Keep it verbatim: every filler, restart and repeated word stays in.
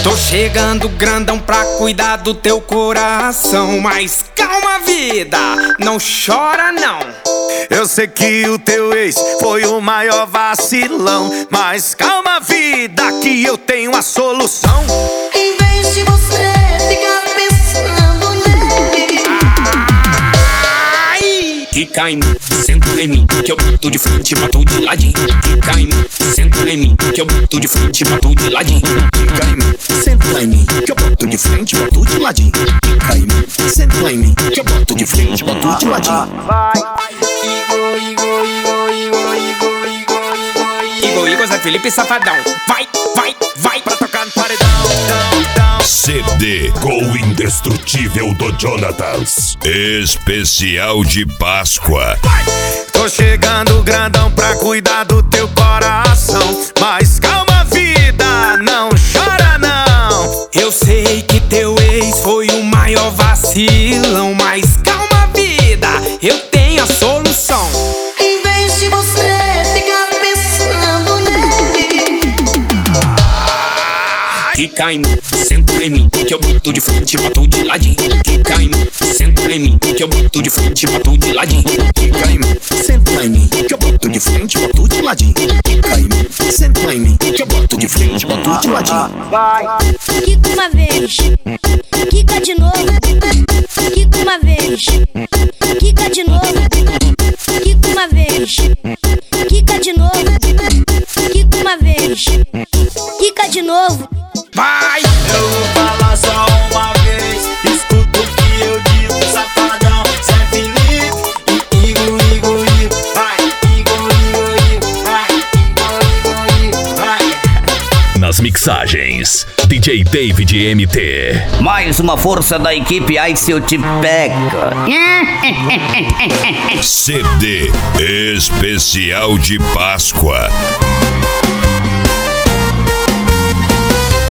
Tô chegando grandão pra cuidar do teu coração. Mas calma, vida, não chora não. Eu sei que o teu ex foi o maior vacilão, mas calma, vida, que eu tenho a solução. Em vez de você ficar pensando nele, ai, quica em mim, senta em mim, que eu boto de frente, bato de ladinho. Quica em mim, senta em mim, que eu boto de frente, bato de ladinho. Quica em mim, senta em mim, que eu boto de frente, bato de ladinho. Quica em mim, senta em mim, que eu boto de frente, bato de ladinho. Igor, Igor, Zé Felipe Safadão. Vai, vai, vai pra tocar no paredão. C D com o indestrutível do Jonatas. Especial de Páscoa. Tô chegando grandão pra cuidar do teu coração, mas calma, vida, não chora não. Eu sei que teu ex foi o maior vacilão, mas calma, vida, eu tenho a solução. em vez de você ficar pensando nele, Quica em mim, senta em mim, que eu boto de frente, bato de ladinho. Quica em mim, senta em mim, que eu boto de frente, bato de ladinho. Quica em mim, senta em mim, que eu boto de frente, bato de ladinho. Quica em mim, senta em mim, que eu boto de frente, bato de ladinho. Quica uma vez, quica de novo. Quica uma vez, quica de novo. Quica uma vez, quica de novo. Quica uma vez, quica de novo. Vai! Eu vou falar só uma vez, escuta o que eu digo, safadão. Zé Felipe e Igor, Igor, Igor, vai. Igor, Igor, Igor, vai. Igor, Igor, Igor, vai. Nas mixagens, D J David M T. Mais uma força da equipe, ai se eu te pego. C D Especial de Páscoa.